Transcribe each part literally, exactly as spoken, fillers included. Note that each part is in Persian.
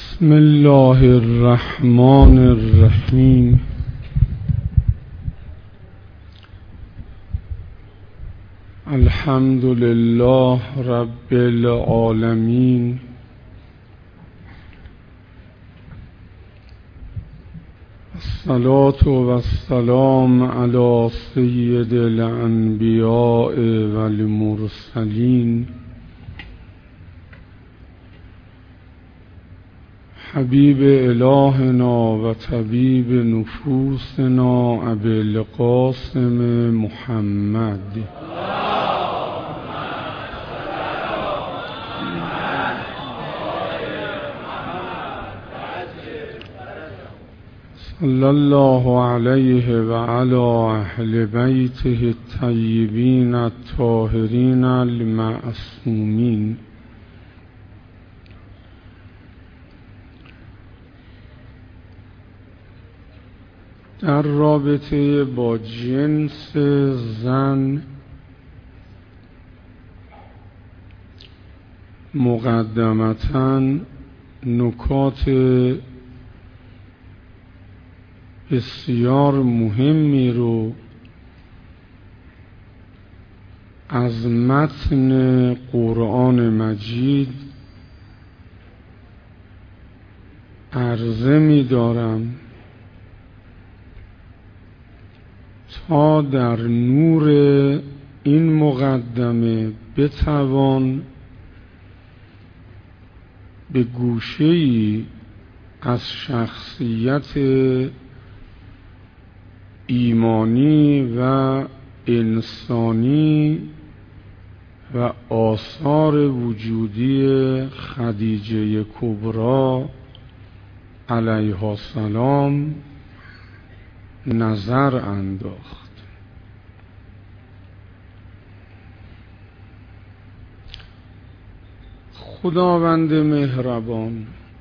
بسم الله الرحمن الرحیم. الحمد لله رب العالمین. الصلاة والسلام علی سید الانبیاء والمرسلین حبیب الهنا و طبیب نفوسنا ابی القاسم محمد. صلی الله علیه و علی اهل بیته الطیبین الطاهرین المعصومین. در رابطه با جنس زن مقدمتاً نکات بسیار مهمی رو از متن قرآن مجید عرضه می دارم تا در نور این مقدمه بتوان به گوشه‌ای از شخصیت ایمانی و انسانی و آثار وجودی خدیجه کبری علیها السلام نظر انداخت. خداوند مهربان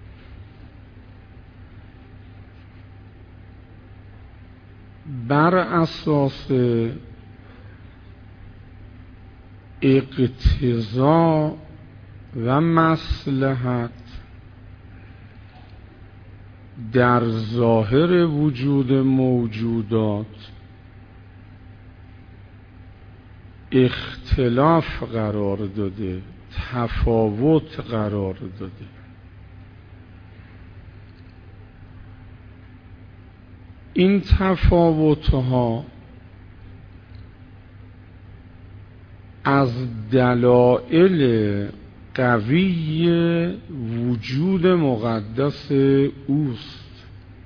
بر اساس اقتضا و مصلحت در ظاهر وجود موجودات اختلاف قرار داده، تفاوت قرار داده. این تفاوت‌ها از دلایل قوی وجود مقدس اوست.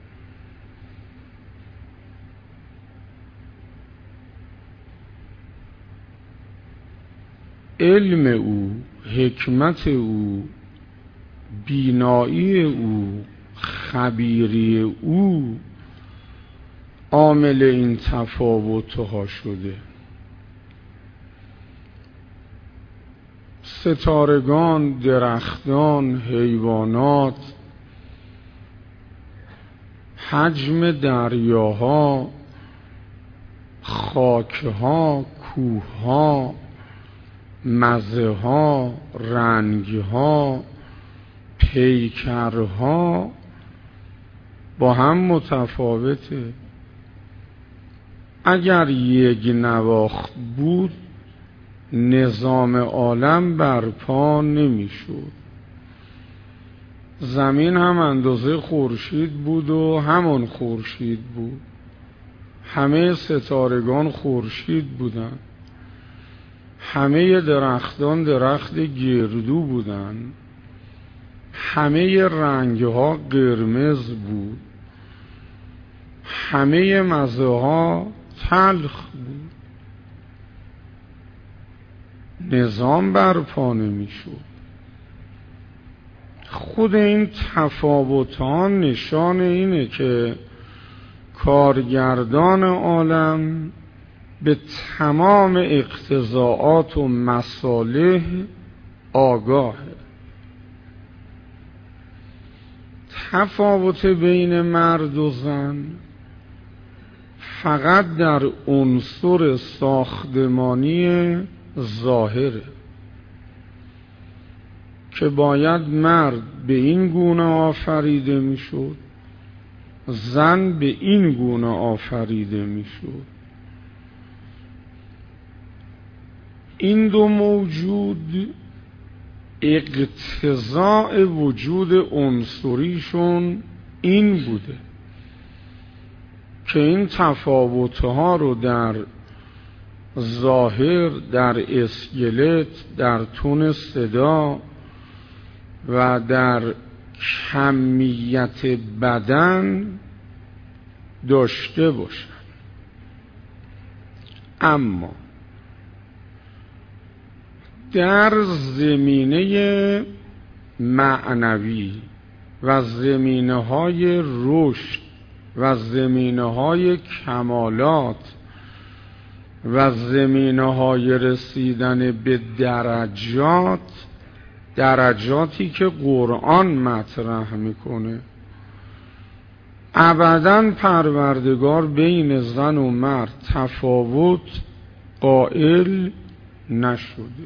علم او، حکمت او، بینایی او، خبیری او عامل این تفاوت‌ها شده. ستارگان، درختان، حیوانات، حجم دریاها، خاکها، کوهها، مزه‌ها، رنگها، پیکرها با هم متفاوته. اگر یک نواخت بود نظام عالم برپا نمیشد. زمین هم اندازه خورشید بود و همون خورشید بود. همه ستارگان خورشید بودن. همه درختان درخت گردو بودن. همه رنگها قرمز بود. همه مزه‌ها تلخ بود. نظام برپا نمی شد. خود این تفاوت‌ها نشان اینه که کارگردان عالم به تمام اقتضاعات و مصالح آگاهه. تفاوت بین مرد و زن فقط در عنصر ساختمانی ظاهره که باید مرد به این گونه آفریده میشد، زن به این گونه آفریده میشد. این دو موجود اقتضاء وجود عنصریشون این بوده که این تفاوت‌ها رو در ظاهر، در اسکلت، در تون صدا و در کمیت بدن داشته باشن. اما در زمینه معنوی و زمینه های رشد و زمینه های کمالات و زمینه های رسیدن به درجات، درجاتی که قرآن مطرح میکنه، ابداً پروردگار بین زن و مرد تفاوت قائل نشده.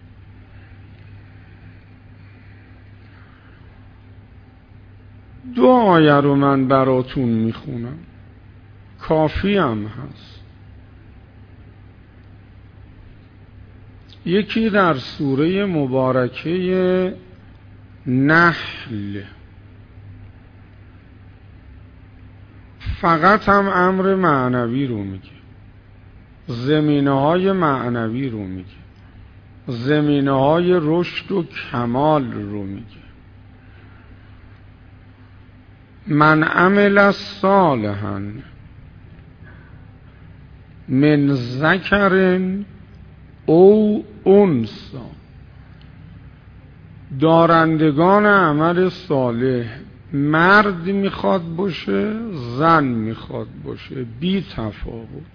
دو آیه رو من براتون میخونم، کافی هم هست. یکی در سوره مبارکه نحل، فقط هم امر معنوی رو میگه، زمینه های معنوی رو میگه، زمینه های رشد و کمال رو میگه. من عمل صالحا من ذکر او انثی، دارندگان عمل صالح مرد میخواد باشه، زن میخواد باشه، بی تفاوت.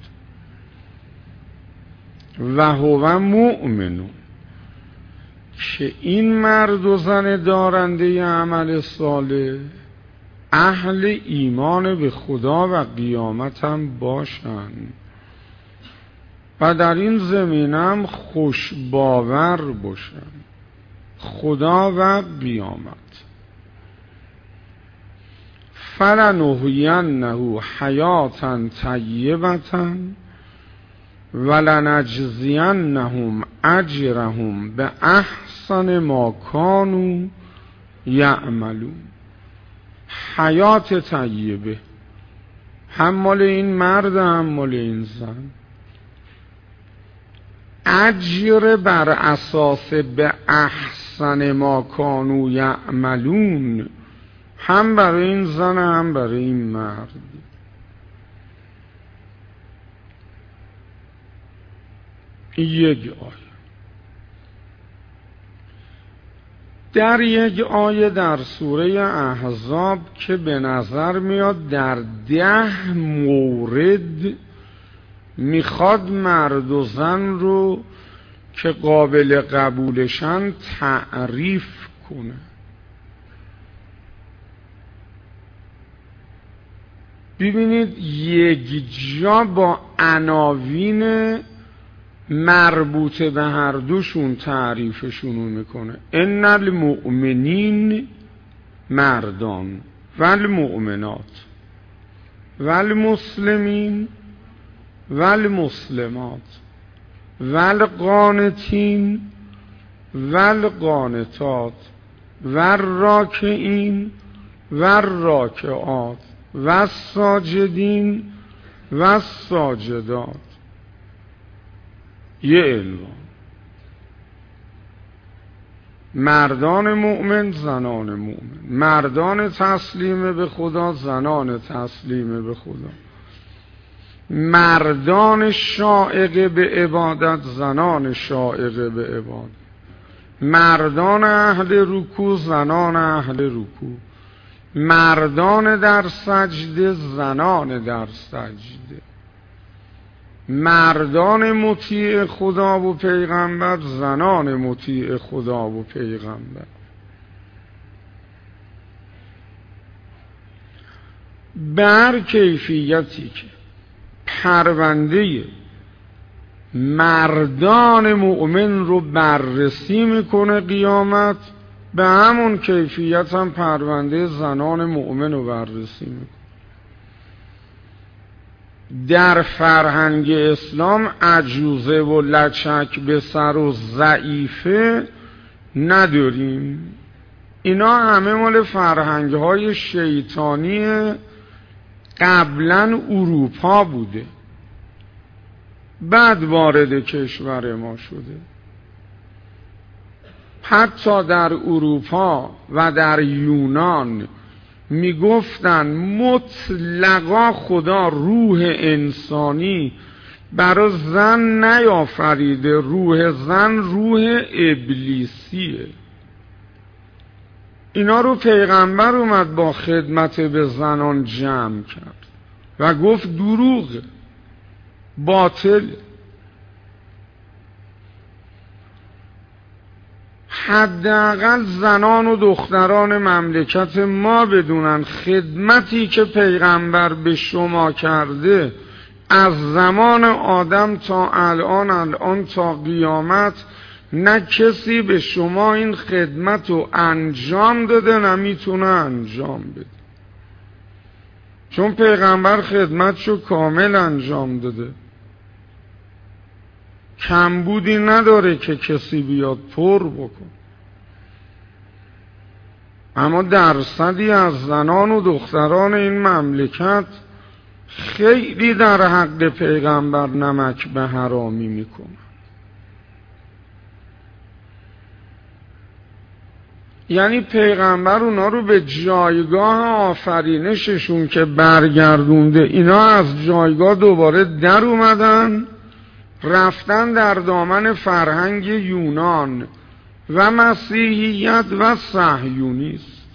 و هو مؤمنون، که این مرد و زن دارنده عمل صالح اهل ایمان به خدا و قیامت هم باشن و در این زمینه هم خوشباور باشن، خدا و قیامت. فلنحینه حیاتا طیبة ولنجزینهم اجرهم به احسن ما کانوا یعملون. حیات طیبه، هم مال این مرد هم مال این زن. اجر بر اساس به احسن ما کانوا یعملون، هم برای این زن هم برای این مرد. یک آیه. در یک آیه در سوره احزاب که به نظر میاد در ده مورد میخواد مرد و زن رو که قابل قبولشن تعریف کنه. ببینید یک جا با عناوین مربوط به هر دوشون تعریفشونو میکنه. ان المؤمنین مردان و المؤمنات و المسلمین و المسلمات و القانتین و القانتات و الراکعین و الراکعات و الساجدین و الساجدات. یه عنوان: مردان مؤمن، زنان مؤمن، مردان تسلیم به خدا، زنان تسلیم به خدا، مردان شائق به عبادت، زنان شائق به عبادت، مردان اهل رکوع، زنان اهل رکوع، مردان در سجده، زنان در سجده، مردان مطیع خدا و پیغمبر، زنان مطیع خدا و پیغمبر. بر کیفیتی که پرونده مردان مؤمن رو بررسی میکنه قیامت، به همون کیفیت هم پرونده زنان مؤمن رو بررسی میکنه. در فرهنگ اسلام عجوزه و لچک به سر و ضعیفه نداریم. اینا همه مال فرهنگ های شیطانی قبلا اروپا بوده، بعد وارد کشور ما شده. حتی در اروپا و در یونان میگفتن مطلقا خدا روح انسانی برای زن نیافریده، روح زن روح ابلیسیه. اینا رو پیغمبر اومد با خدمت به زنان جمع کرد و گفت دروغه، باطل. حداقل زنان و دختران مملکت ما بدونن خدمتی که پیغمبر به شما کرده از زمان آدم تا الان الان تا قیامت نه کسی به شما این خدمت رو انجام داده نه میتونه انجام بده، چون پیغمبر خدمتشو کامل انجام داده، کمبودی نداره که کسی بیاد پر بکن. اما درصدی از زنان و دختران این مملکت خیلی در حق پیغمبر نمک به حرامی میکنن. یعنی پیغمبر اونا رو به جایگاه آفرینششون که برگردونده، اینا از جایگاه دوباره در اومدن، رفتن در دامن فرهنگ یونان و مسیحیت و صهیونیست.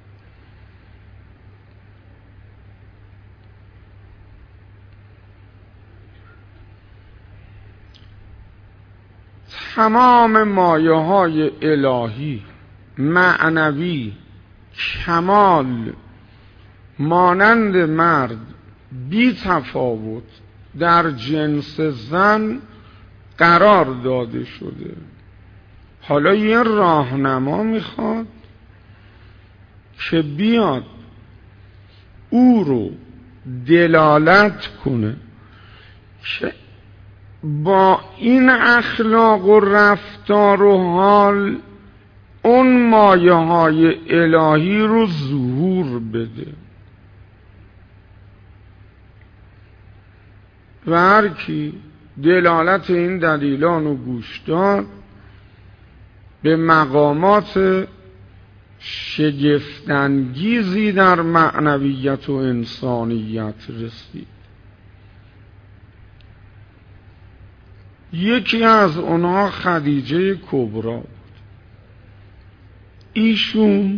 تمام مایه های الهی، معنوی، کمال، مانند مرد بی تفاوت در جنس زن قرار داده شده. حالا یه راهنما میخواد که بیاد او رو دلالت کنه که با این اخلاق و رفتار و حال اون مایه های الهی رو ظهور بده. و هر کی دلالت این دلیلان رو گوش داد به مقامات شگفت‌انگیزی در معنویت و انسانیت رسید. یکی از اونها خدیجه کبرا بود. ایشون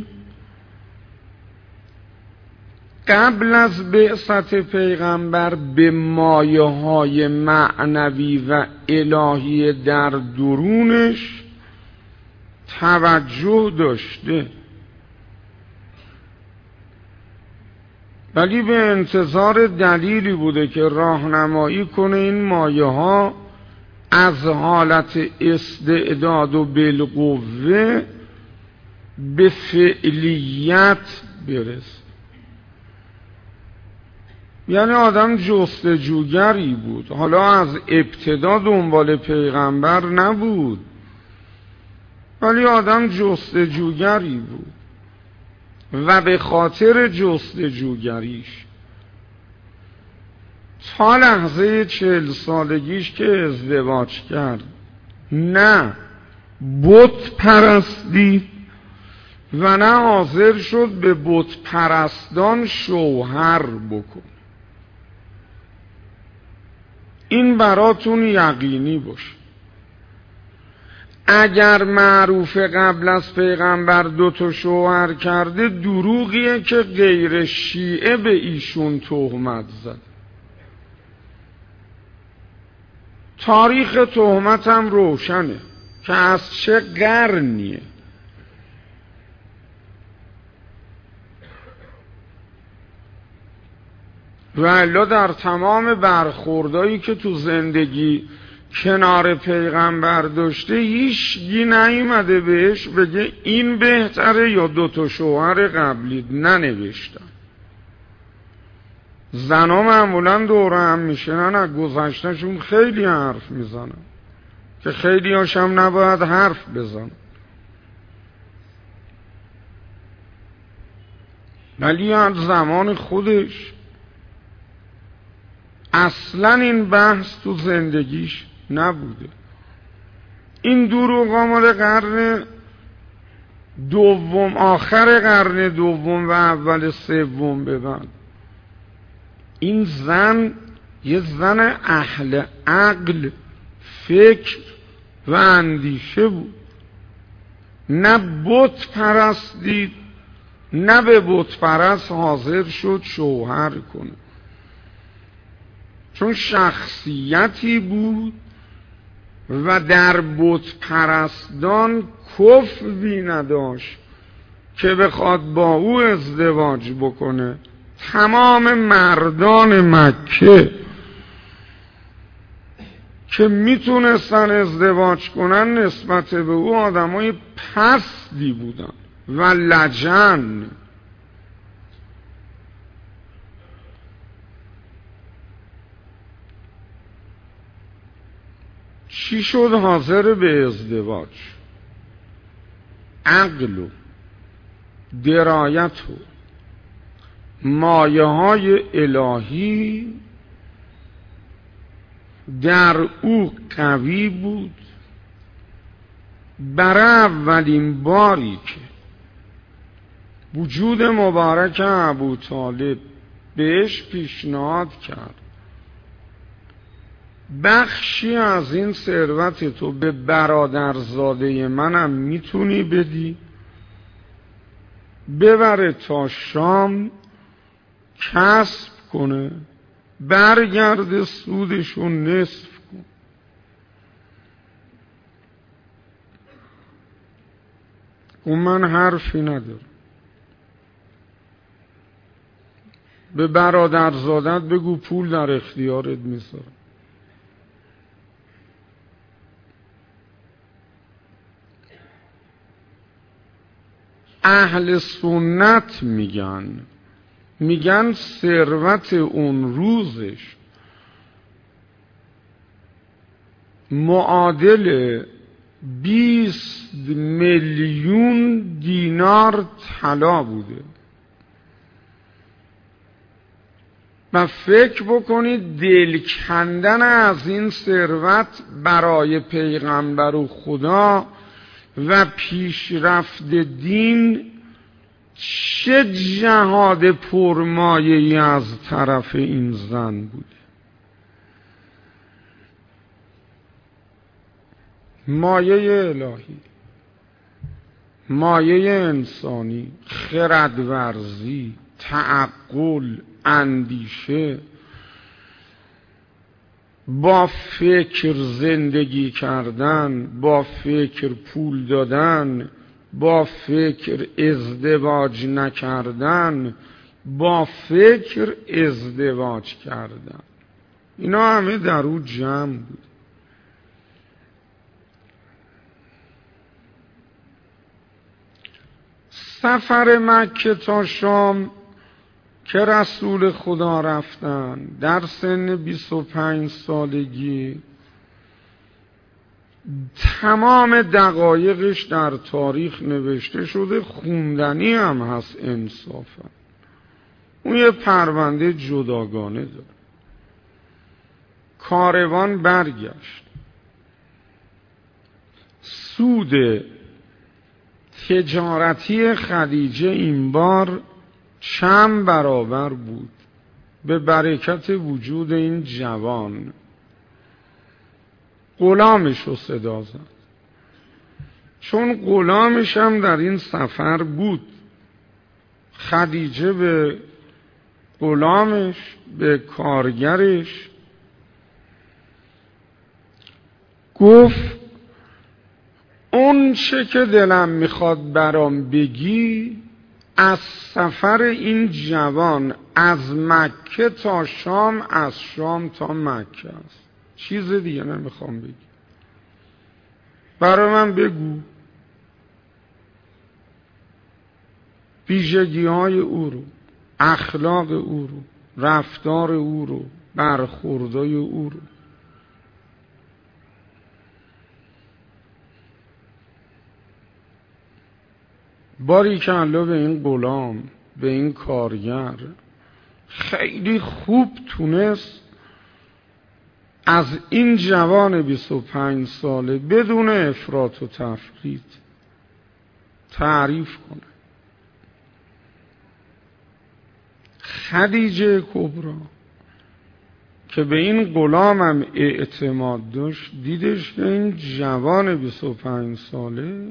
قبل از بعثت پیغمبر به مایه های معنوی و الهی در درونش توجه داشته، ولی به انتظار دلیلی بوده که راهنمایی کنه این مایه ها از حالت استعداد و بالقوه به فعلیت برسه. یعنی آدم جستجوگری بود، حالا از ابتدا دنبال پیغمبر نبود، ولی آدم جستجوگری بود و به خاطر جستجوگریش تا لحظه چهل سالگیش که ازدواج کرد نه بت پرستی و نه حاضر شد به بت پرستان شوهر بکن. این براتون یقینی باشه. اگر معروف قبل از پیغمبر دو تا شوهر کرده، دروغیه که غیر شیعه به ایشون تهمت زد. تاریخ تهمت هم روشنه که از چه قرنیه. و الا در تمام برخوردایی که تو زندگی کنار پیغمبر داشته هیچگی نیومده بهش بگه این بهتره یا دوتا شوهر قبلی ننوشتن. زنا معمولا دوره هم میشنن از گذشتهشون خیلی حرف میزنن که خیلی هاشم نباید حرف بزنن، ولی از زمان خودش اصلا این بحث تو زندگیش نبوده. این دروغا مال قرن دوم، آخر قرن دوم و اول سوم به بعد. این زن یه زن اهل عقل، فکر و اندیشه بود، نه بت پرست دید، نه به بت پرست حاضر شد شوهر کنه، چون شخصیتی بود و در بت پرستان کفوی نداشت که بخواد با او ازدواج بکنه. تمام مردان مکه که میتونستن ازدواج کنن نسبت به او آدمای پستی بودن و لجن. چی شد حاضر به ازدواج؟ عقل و درایت و مایه های الهی در او قوی بود. برای اولین باری که وجود مبارک ابو طالب بهش پیشنهاد کرد بخشی از این ثروت تو به برادرزاده منم میتونی بدی، ببره تا شام کسب کنه، برگرد سودشو نصف کن. اون من حرفی ندارم. به برادرزادت بگو پول در اختیارت میذارم. اهل سنت میگن میگن ثروت اون روزش معادل بیست میلیون دینار طلا بوده. و فکر بکنید دل کندن از این ثروت برای پیغمبر و خدا و پیشرفت دین چه جهاد پرمایه‌ای از طرف این زن بوده. مایه الهی، مایه انسانی، خردورزی، تعقل، اندیشه، با فکر زندگی کردن، با فکر پول دادن، با فکر ازدواج نکردن، با فکر ازدواج کردن، اینا همه در او جمع بود. سفر مکه تا شام که رسول خدا رفتن در سن بیست و پنج سالگی، تمام دقایقش در تاریخ نوشته شده، خوندنی هم هست انصافا. اون یه پرونده جداگانه داره. کاروان برگشت، سود تجارتی خدیجه این بار چند برابر بود به برکت وجود این جوان. غلامش رو صدا زد، چون غلامش هم در این سفر بود. خدیجه به غلامش، به کارگرش گفت اون چه که دلم میخواد برام بگی از سفر این جوان از مکه تا شام، از شام تا مکه است. چیز دیگه نمیخوام بگی. برای من بگو ویژگی های او رو، اخلاق او رو، رفتار او رو، برخوردای او رو. باریکلا به این غلام، به این کارگر، خیلی خوب تونست از این جوان بیست و پنج ساله بدون افراط و تفرید تعریف کنه. خدیجه کبرا که به این غلامم اعتماد داشت، دیدش که این جوان بیست و پنج ساله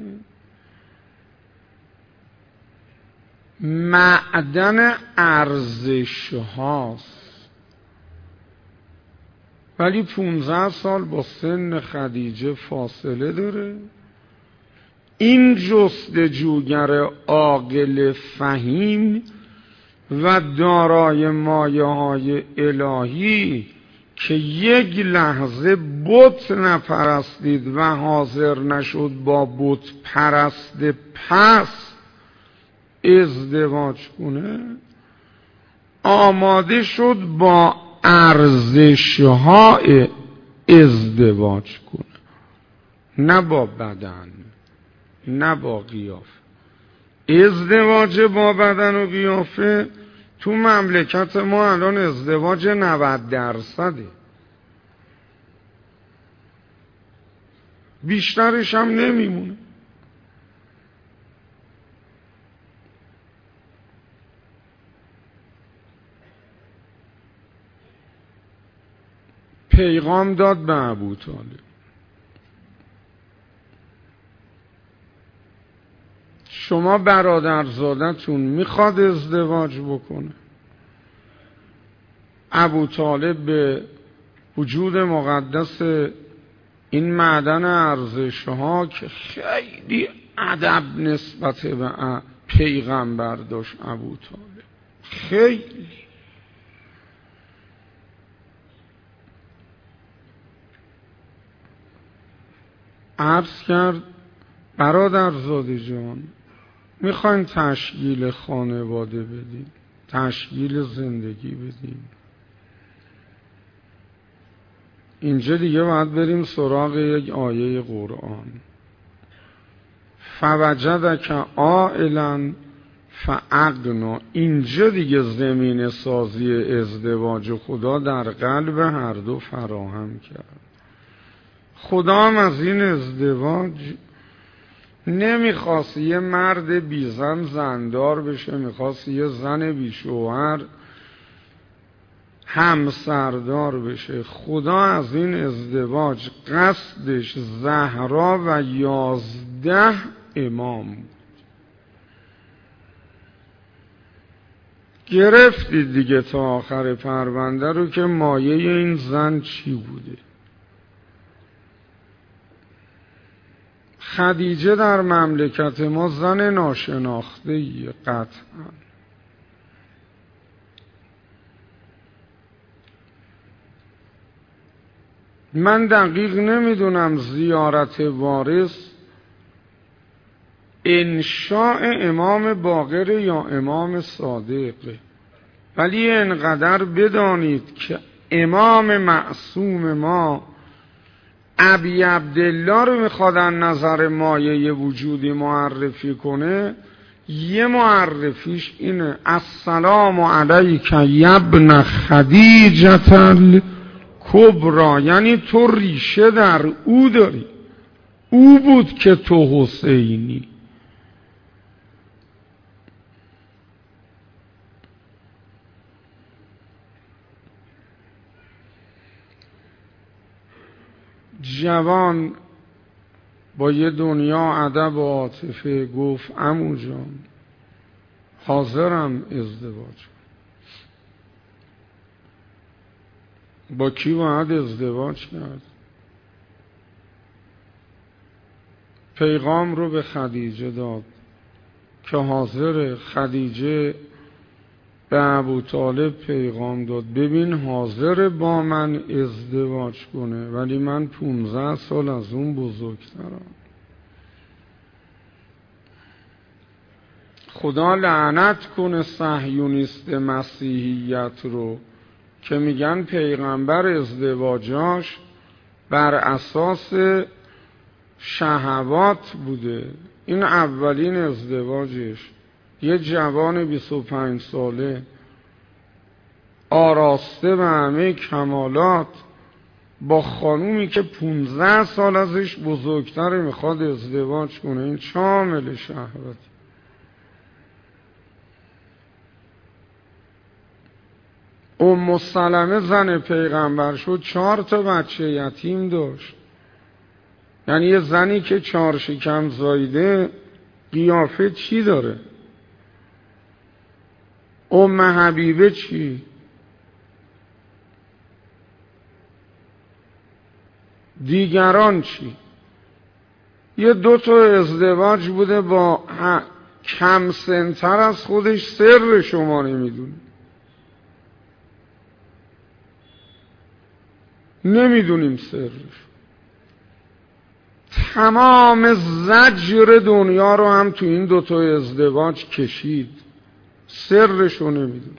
معدن ارزش هاست، ولی پونزده سال با سن خدیجه فاصله داره. این جستجوگر عاقل فهیم و دارای مایه های الهی که یک لحظه بت نپرستید و حاضر نشد با بت پرست پس ازدواج کنه، آماده شد با ارزش‌های ازدواج کنه، نه با بدن، نه با قیافه. ازدواج با بدن و قیافه تو مملکت ما الان ازدواج نود درصده، بیشترش هم نمیمونه. پیغام داد به ابوطالب، شما برادرزادتون میخواد ازدواج بکنه؟ ابوطالب به وجود مقدس این معدن ارزش‌ها که خیلی ادب نسبت به پیغمبر داشت، ابوطالب خیلی عرض کرد برادرزاده جان، میخواین تشکیل خانواده بدیم، تشکیل زندگی بدیم، اینجا دیگه باید بریم سراغ یک آیه قرآن. فوجدک عائلا فاغنا. اینجا دیگه زمین سازی ازدواج خدا در قلب هر دو فراهم کرد. خدا هم از این ازدواج نمیخواست یه مرد بی زن زندار بشه، میخواست یه زن بی شوهر همسردار بشه. خدا از این ازدواج قصدش زهرا و یازده امام بود. گرفتید دیگه تا آخر پرونده رو که مایه این زن چی بوده. خدیجه در مملکت ما زن ناشناخته‌ای قطعا. من دقیق نمیدونم زیارت وارث انشاء امام باقر یا امام صادق، ولی انقدر بدانید که امام معصوم ما ابی عبدالله رو میخوادن نظر مایه وجودی معرفی کنه، یه معرفیش اینه: السلام علیک یبن خدیجة الکبری، یعنی تو ریشه در او داری، او بود که تو حسینی. جوان با یه دنیا ادب و عاطفه گفت عمو جان حاضرم ازدواج. با کی باید ازدواج کرد؟ پیغام رو به خدیجه داد که حاضر. خدیجه به ابوطالب پیغام داد ببین حاضر با من ازدواج کنه ولی من پونزده سال از اون بزرگترم. خدا لعنت کنه صهیونیست مسیحیت رو که میگن پیغمبر ازدواجاش بر اساس شهوات بوده. این اولین ازدواجش، یه جوان بیست و پنج ساله آراسته به همه کمالات با خانومی که پونزده سال ازش بزرگتره میخواد ازدواج کنه. این شامل شهوت. ام سلمه زن پیغمبر شد، چهار تا بچه یتیم داشت. یعنی یه زنی که چهار شکم زایده قیافه چی داره؟ ام حبیبه چی؟ دیگران چی؟ یه دو تا ازدواج بوده با کم سنتر از خودش، سر شما نمیدونه، نمیدونیم سرش. تمام زجر دنیا رو هم تو این دوتا ازدواج کشید، سرشو نمیدونیم.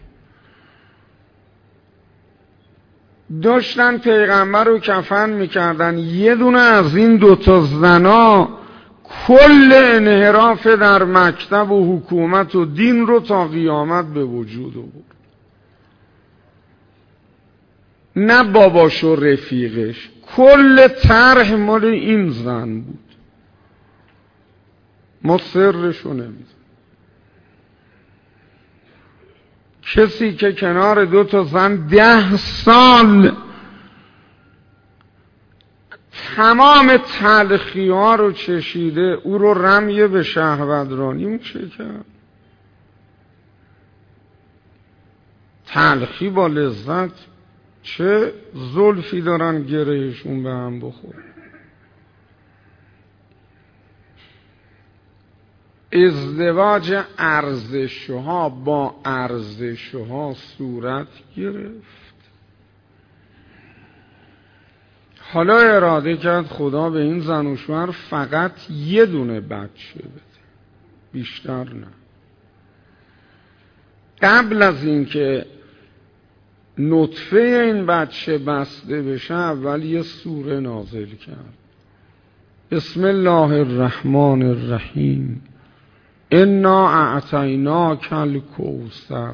داشتن پیغمبر رو کفن میکردن، یه دونه از این دوتا زنا کل انحراف در مکتب و حکومت و دین رو تا قیامت به وجود آورد. نه باباش و رفیقش، کل طرح مال این زن بود. ما سرشو نمیدونیم. کسی که کنار دو تا زن ده سال تمام تلخی ها رو چشیده، او رو رمی به شهوترانی میشه کرد. تلخی با لذت چه زلفی دارن گرهشون به هم بخور. ازدواج ارزشها با ارزشها صورت گرفت. حالا اراده کرد خدا به این زن و شوهر فقط یه دونه بچه بده، بیشتر نه. قبل از اینکه نطفه این بچه بسته بشه اول یه سوره نازل کرد. بسم الله الرحمن الرحیم انا اعطیناک الکوثر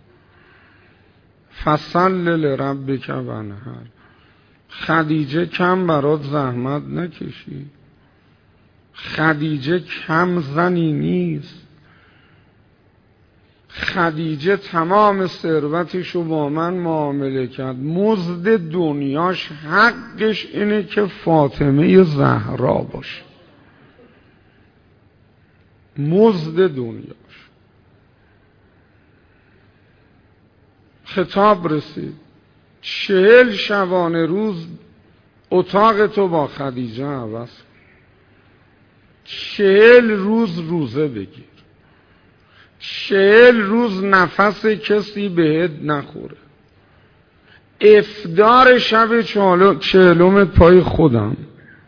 فصل لربک وانحر. خدیجه کم برات زحمت نکشی. خدیجه کم زنی نیست. خدیجه تمام ثروتشو با من معامله کرد. مزد دنیاش حقش اینه که فاطمه زهرا باشه. مزد دنیاش. خطاب رسید چهل شبانه روز اتاق تو با خدیجه عوض کن. چهل روز روزه بگیر. چهل روز نفس کسی بهت نخوره. افطار شب چهلم پای خودم.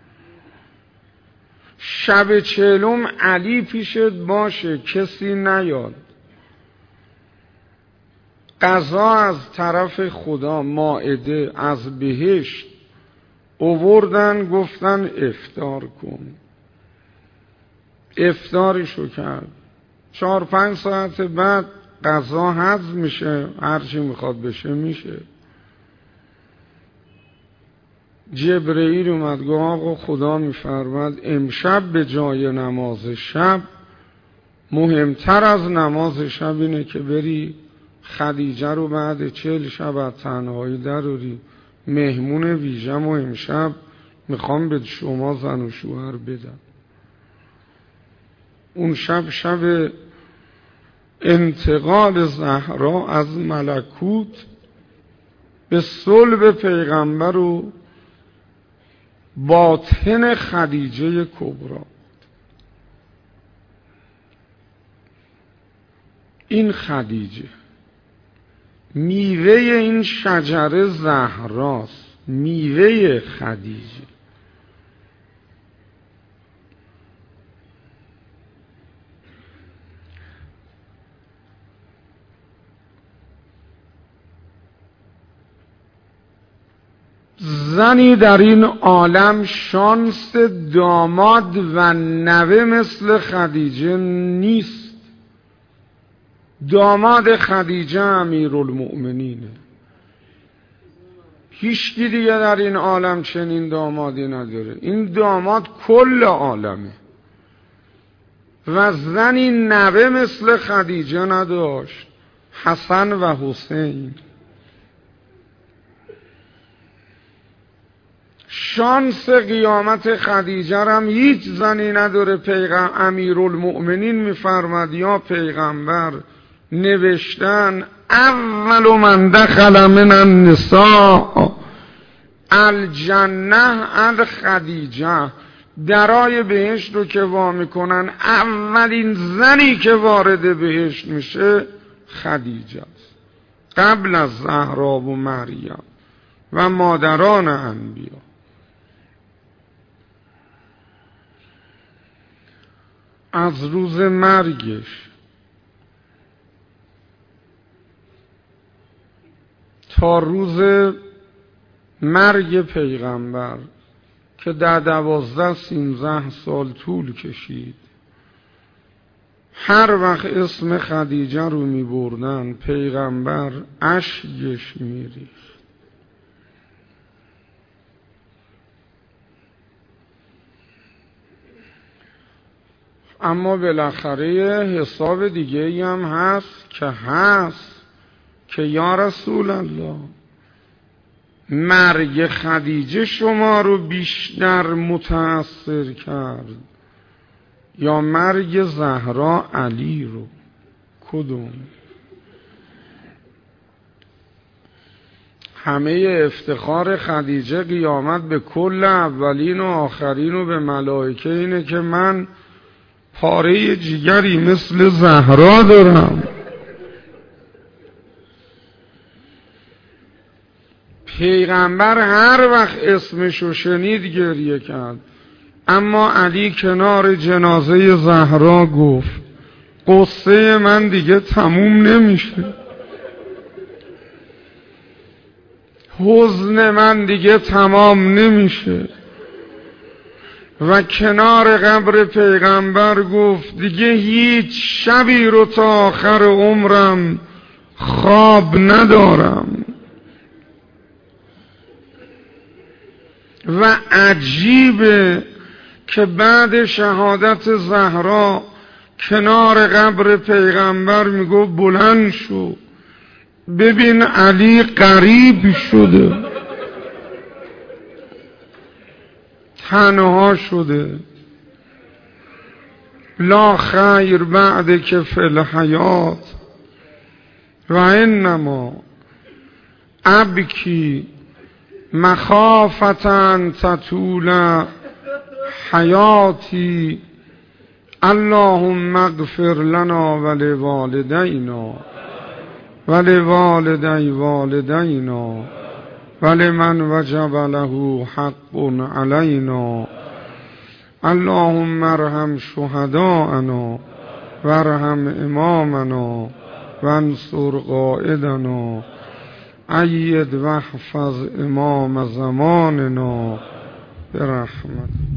شب چهلم علی پیشت باشه، کسی نیاد. غذا از طرف خدا، مائده از بهشت آوردن، گفتن افطار کن. افطارشو کرد. چهار پنج ساعت بعد غذا هضم میشه، هرچی میخواد بشه میشه. جبرئیل اومد گفت آقا خدا میفرماد امشب به جای نماز شب مهمتر از نماز شب اینه که بری خدیجه رو بعد چهل شب از تنهایی دراری. مهمون ویژم و امشب میخوام به شما زن و شوهر بدم. اون شب شب انتقال زهرا از ملکوت به صلب پیغمبر و باطن خدیجه کبرا. این خدیجه میوه این شجره زهراست، میوه خدیجه. زنی در این عالم شانس داماد و نوه مثل خدیجه نیست. داماد خدیجه امیرالمؤمنینه، هیچکی دیگه در این عالم چنین دامادی نداره. این داماد کل عالمه و زنی نوه مثل خدیجه نداشت، حسن و حسین. شانس قیامت خدیجه هم هیچ زنی نداره. پیغمبر امیرالمؤمنین میفرماد یا پیغمبر نوشتن اول من دخل من النساء الجنه الخدیجه، درای بهشت رو که وا میکنن اولین زنی که وارد بهشت میشه خدیجه است، قبل از زهرا و مریم و مادران انبیا. از روز مرگش تا روز مرگ پیغمبر که در دوازده سینزده سال طول کشید، هر وقت اسم خدیجه رو می بردن پیغمبر اشکش می ریخت. اما بالاخره حساب دیگه هم هست که هست که یا رسول الله مرگ خدیجه شما رو بیشتر متاثر کرد یا مرگ زهرا علی رو؟ کدوم؟ همه افتخار خدیجه قیامت به کل اولین و آخرین و به ملائکه اینه که من پاره جگری مثل زهرا دارم. پیغمبر هر وقت اسمشو شنید گریه کرد، اما علی کنار جنازه زهرا گفت قصه من دیگه تموم نمیشه، حزن من دیگه تمام نمیشه. و کنار قبر پیغمبر گفت دیگه هیچ شبی رو تا آخر عمرم خواب ندارم. و عجیبه که بعد شهادت زهرا کنار قبر پیغمبر میگفت بلند شو ببین علی غریب شده، تنها شده. لا خیر بعد که فی الحیات و انما ابکی مخافتا تطول حیاتی اللهم اغفر لنا ولوالدینا ولوالدی والدینا ولمن وجب له حق علینا اللهم ارحم شهداءنا وارحم امامنا وانصر قائدنا أيد واحفظ امام زماننا برحمت.